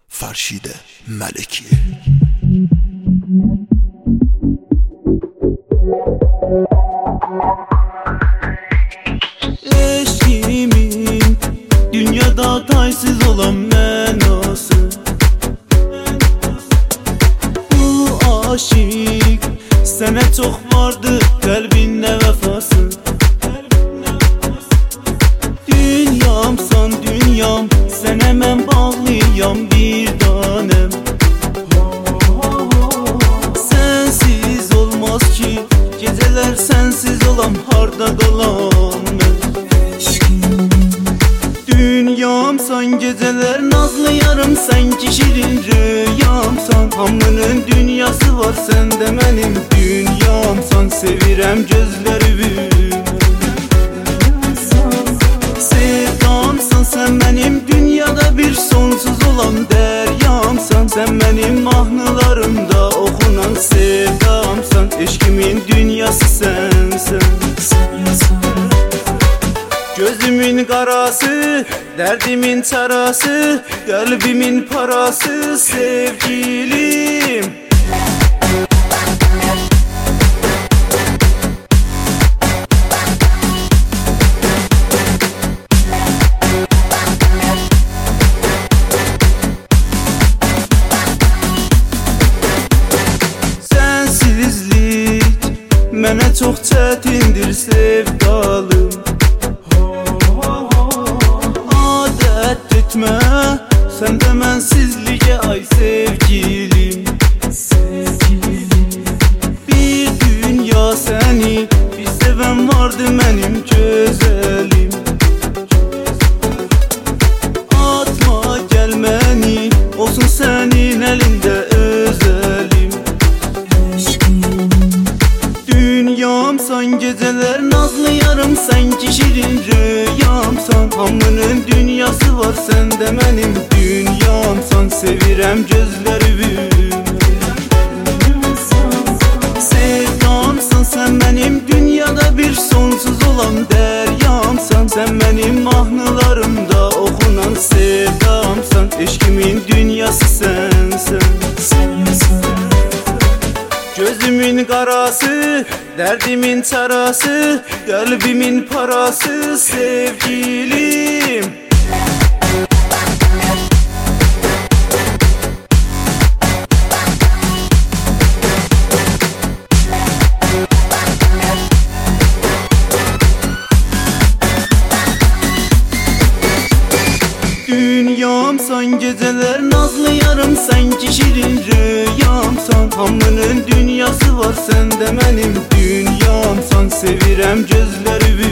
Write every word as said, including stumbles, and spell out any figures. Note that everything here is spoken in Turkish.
Farşide Meleki. Eşkimin dünyada taysız olan mənası, bu aşık sənə çox vardı qəlbində vəfası. Dünyamsan dünyam, sənə mən bağlıyam bir tanem. Sensiz olmaz ki, geceler sensiz olam, harda qalam mən. Dünyamsan geceler nazlı yarım, sen ki şirin rüyamsan. Hamının dünyası var, sen de benim dünyamsan. Sevirəm gözlerimi, sevdamsan. Sen benim dünyada bir sonsuz olan deryamsan. Sen benim mahnılarımda okunan sevdamsan. Eşkimin dünyası sensen. Gözümün qarası, derdimin çarası, kalbimin parası sevgilim. Sensizlik mənə çox çətindir sevdalım. Adət etmə sən də mənsizliyə ay sevgilim. Bir dünya səni bir sevən vardı mənim gözəlim. Atma gəl məni, olsun sənin əlində özəlim. Dünyamsan geceler nazlı yarım, sen ki şirin rüyamsan. Hamının dünyası var, sen de benim dünyamsan. Sevirəm gözlerimi, sevdamsan. Sen benim dünyada bir sonsuz olan deryamsan. Sen benim mahnılarımda okunan sevdamsan. Eşkimin dünyası sensen. Gözümün qarası, derdimin çarası, kalbimin parası sevgilim. Dünyamsan geceler nazlı yarım, sen ki şirin rüyamsan. Hamının dünyası var, sen de benim dünyamsan. Sevirəm gözlerimi,